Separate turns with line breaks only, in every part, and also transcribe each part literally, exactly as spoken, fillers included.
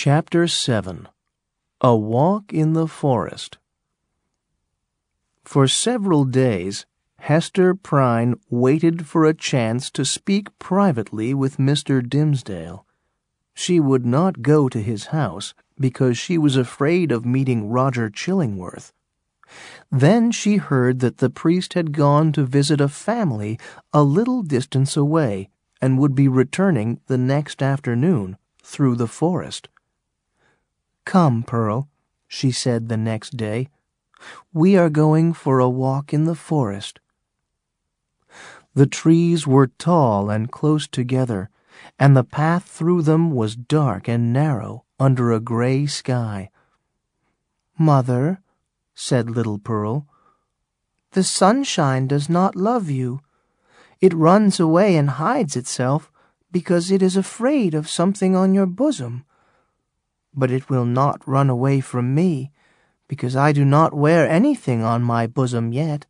Chapter seven. A Walk in the Forest. For several days, Hester Prynne waited for a chance to speak privately with Mister Dimmesdale. She would not go to his house because she was afraid of meeting Roger Chillingworth. Then she heard that the priest had gone to visit a family a little distance away and would be returning the next afternoon through the forest. "Come, Pearl," she said the next day. "We are going for a walk in the forest." The trees were tall and close together, and the path through them was dark and narrow under a gray sky. "Mother," said little Pearl, "the sunshine does not love you. It runs away and hides itself because it is afraid of something on your bosom. But it will not run away from me, because I do not wear anything on my bosom yet."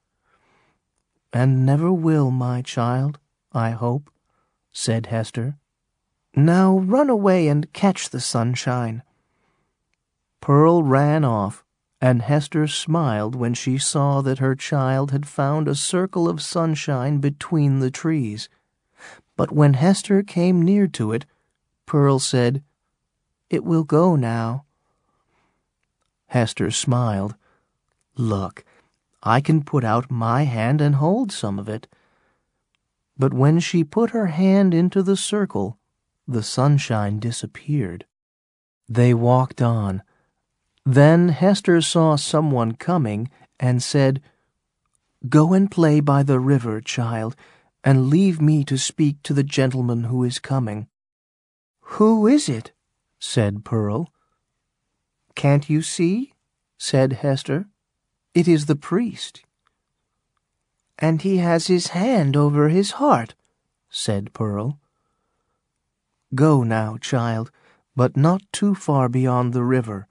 "And never will, my child, I hope," said Hester. "Now run away and catch the sunshine." Pearl ran off, and Hester smiled when she saw that her child had found a circle of sunshine between the trees. But when Hester came near to it, Pearl said, "It will go now." Hester smiled. "Look, I can put out my hand and hold some of it." But when she put her hand into the circle, the sunshine disappeared. They walked on. Then Hester saw someone coming and said, "Go and play by the river, child, and leave me to speak to the gentleman who is coming." "Who is it?" said Pearl. "Can't you see?" said Hester. "It is the priest." "And he has his hand over his heart," said Pearl. "Go now, child, but not too far beyond the river."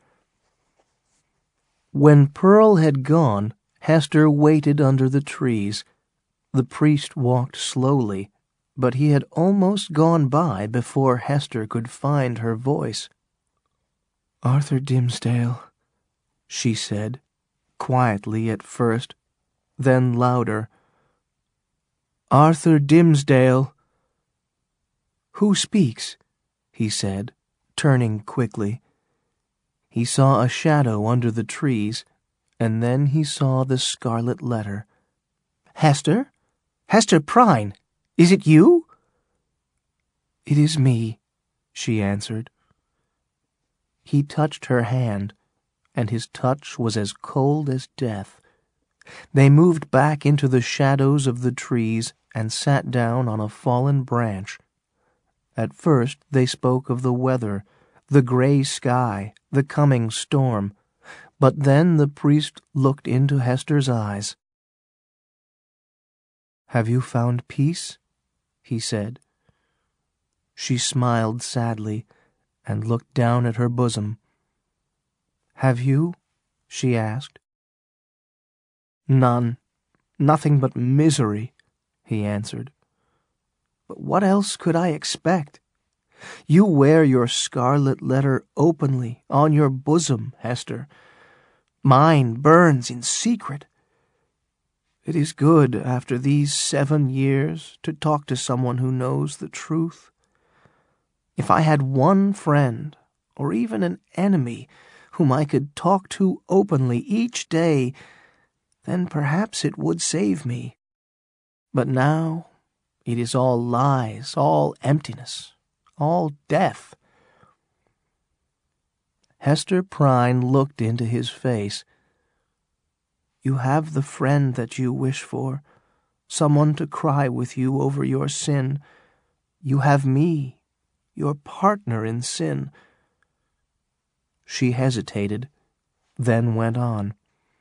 When Pearl had gone, Hester waited under the trees. The priest walked slowly, but he had almost gone by before Hester could find her voice. "Arthur Dimmesdale," she said, quietly at first, then louder. "Arthur Dimmesdale." "Who speaks?" he said, turning quickly. He saw a shadow under the trees, and then he saw the scarlet letter. "Hester? Hester Prynne, is it you?" "It is me," she answered. He touched her hand, and his touch was as cold as death. They moved back into the shadows of the trees and sat down on a fallen branch. At first they spoke of the weather, the gray sky, the coming storm, but then the priest looked into Hester's eyes. "Have you found peace?" he said. She smiled sadly and looked down at her bosom. "Have you?" she asked. "None. Nothing but misery," he answered. "But what else could I expect? You wear your scarlet letter openly on your bosom, Hester. Mine burns in secret. It is good, after these seven years, to talk to someone who knows the truth. If I had one friend, or even an enemy, whom I could talk to openly each day, then perhaps it would save me. But now it is all lies, all emptiness, all death." Hester Prynne looked into his face. "You have the friend that you wish for, someone to cry with you over your sin. You have me, your partner in sin." She hesitated, then went on.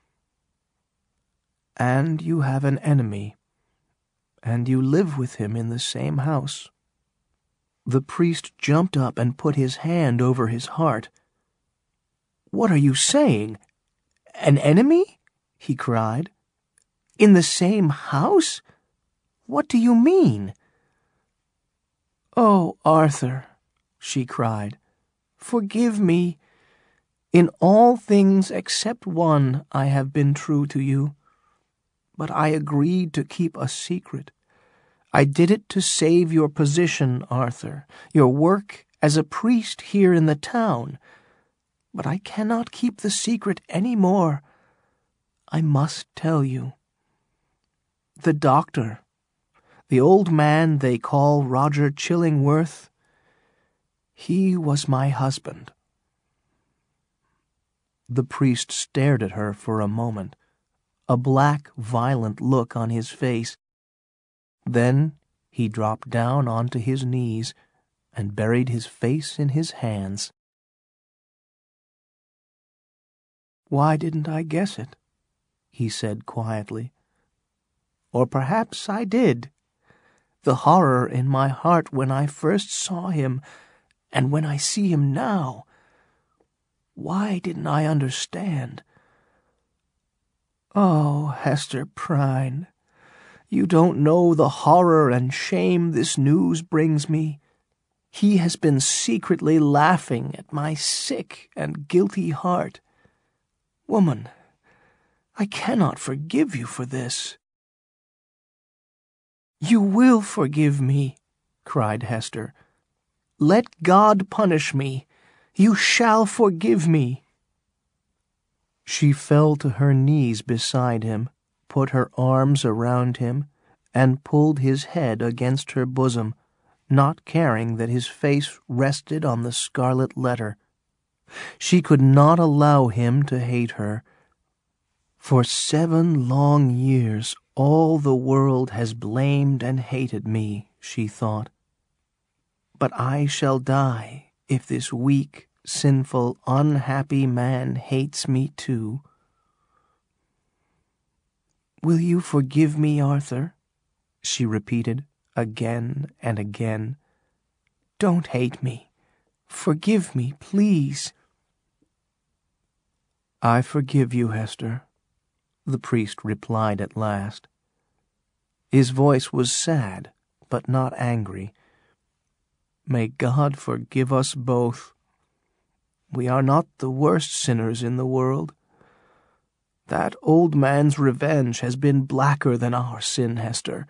"And you have an enemy, and you live with him in the same house." The priest jumped up and put his hand over his heart. "What are you saying? An enemy?" he cried. "In the same house? What do you mean?" "Oh, Arthur," she cried, forgive me. In all things except one I have been true to you. But I agreed to keep a secret. I did it to save your position, Arthur, your work as a priest here in the town. But I cannot keep the secret any more. I must tell you. The doctor, the old man they call Roger Chillingworth, he was my husband." The priest stared at her for a moment, a black, violent look on his face. Then he dropped down onto his knees and buried his face in his hands. "Why didn't I guess it?" he said quietly. "Or perhaps I did. The horror in my heart when I first saw him, and when I see him now. Why didn't I understand? Oh, Hester Prynne, you don't know the horror and shame this news brings me. He has been secretly laughing at my sick and guilty heart. Woman, I cannot forgive you for this." "You will forgive me," cried Hester. "Let God punish me. You shall forgive me." She fell to her knees beside him, put her arms around him, and pulled his head against her bosom, not caring that his face rested on the scarlet letter. She could not allow him to hate her. For seven long years all the world has blamed and hated me, she thought. But I shall die if this weak, sinful, unhappy man hates me too. "Will you forgive me, Arthur?" she repeated again and again. "Don't hate me. Forgive me, please." "I forgive you, Hester," the priest replied at last. His voice was sad, but not angry. "May God forgive us both. We are not the worst sinners in the world. That old man's revenge has been blacker than our sin, Hester."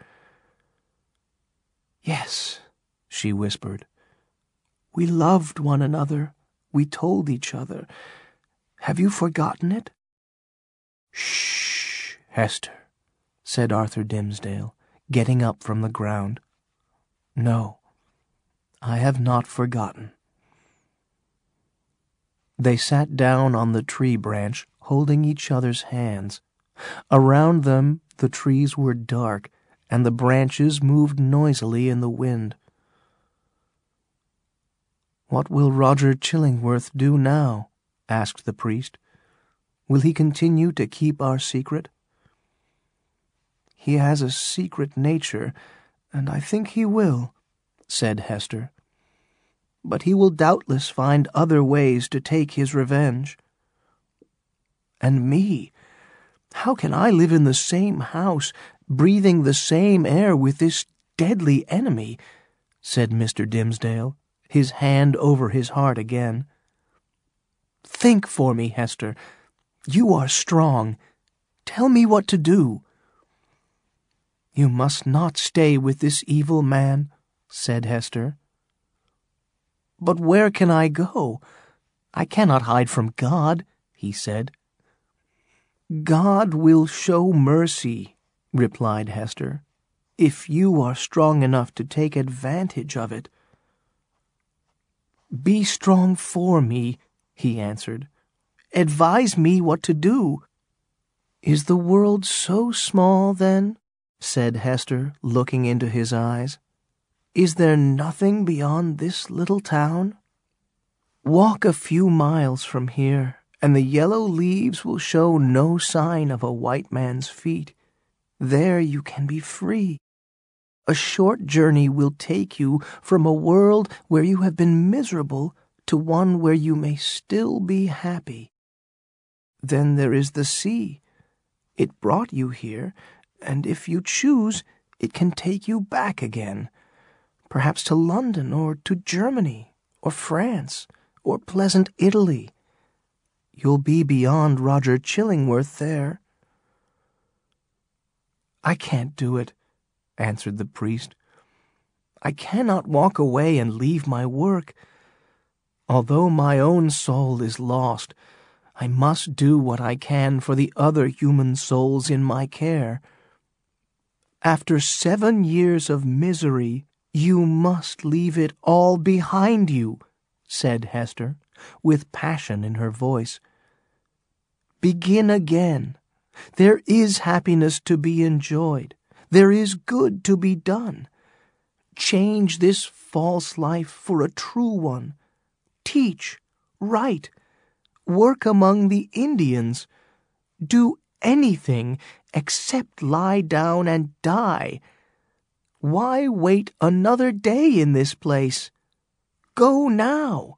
"Yes," she whispered. "We loved one another. We told each other. Have you forgotten it?" "Shh, Hester," said Arthur Dimmesdale, getting up from the ground. "No, I have not forgotten." They sat down on the tree branch, holding each other's hands. Around them the trees were dark, and the branches moved noisily in the wind. "What will Roger Chillingworth do now?" asked the priest. "Will he continue to keep our secret?" "He has a secret nature, and I think he will," said Hester. "But he will doubtless find other ways to take his revenge." "And me? How can I live in the same house, breathing the same air with this deadly enemy?" said Mister Dimmesdale, his hand over his heart again. "Think for me, Hester. You are strong. Tell me what to do." "You must not stay with this evil man," said Hester. "But where can I go? I cannot hide from God," he said. "God will show mercy," replied Hester, "if you are strong enough to take advantage of it." "Be strong for me," he answered. "Advise me what to do." "Is the world so small, then?" said Hester, looking into his eyes. "Is there nothing beyond this little town? Walk a few miles from here, and the yellow leaves will show no sign of a white man's feet. There you can be free. A short journey will take you from a world where you have been miserable to one where you may still be happy. Then there is the sea. It brought you here, and if you choose, it can take you back again, perhaps to London or to Germany or France or pleasant Italy. You'll be beyond Roger Chillingworth there." "I can't do it," answered the priest. "I cannot walk away and leave my work. Although my own soul is lost, I must do what I can for the other human souls in my care. After seven years of misery, you must leave it all behind you," said Hester, with passion in her voice. "Begin again. There is happiness to be enjoyed. There is good to be done. Change this false life for a true one. Teach, write, work among the Indians. Do anything except lie down and die. Why wait another day in this place? Go now."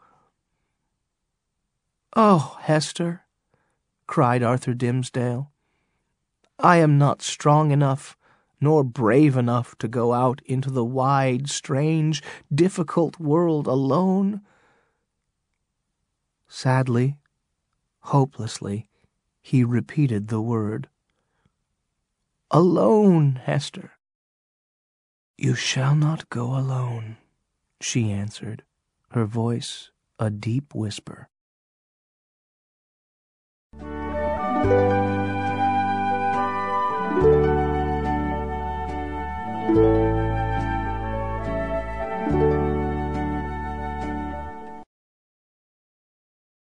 "Oh, Hester," cried Arthur Dimmesdale, "I am not strong enough nor brave enough to go out into the wide, strange, difficult world alone." Sadly, hopelessly, he repeated the word. "Alone, Hester." "You shall not go alone," she answered, her voice a deep whisper.